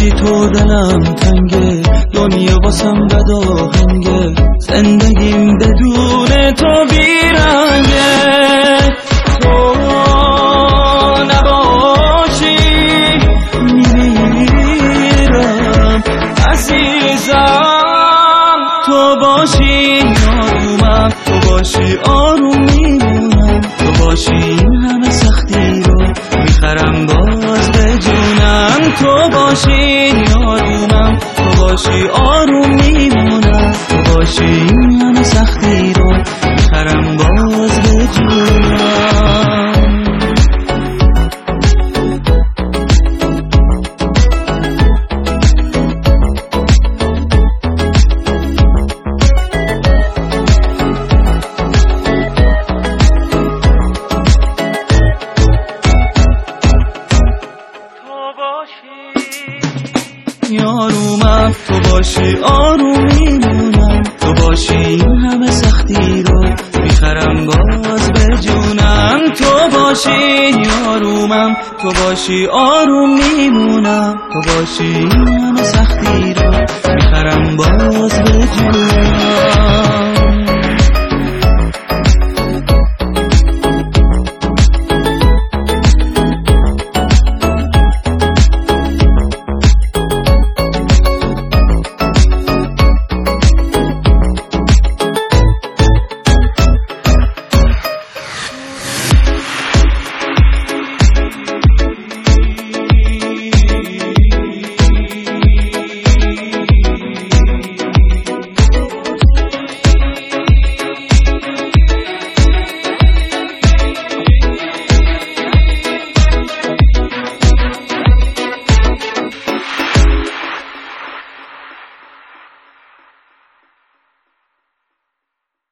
بی تو دلم تنگه، دنیا واسم بد آهنگه، زندگیم بدون تو بیرنگه. تو نباشی میمیرم عزیزم، تو باشی آرومم، تو باشی آروم میمونم، تو باشی این همه سختی رو میخرم باز به جونم. تو باشی آرومم، تو باشی آروم میمونم، تو باشی این همه سختی رو میخرم باز به جونم. آرومم، تو باشی آروم میمونم، تو باشی این همه سختی رو میخرم باز به جونم. تو باشی آرومم، تو باشی آروم میمونم، تو باشی این همه سختی رو میخرم باز به جونم.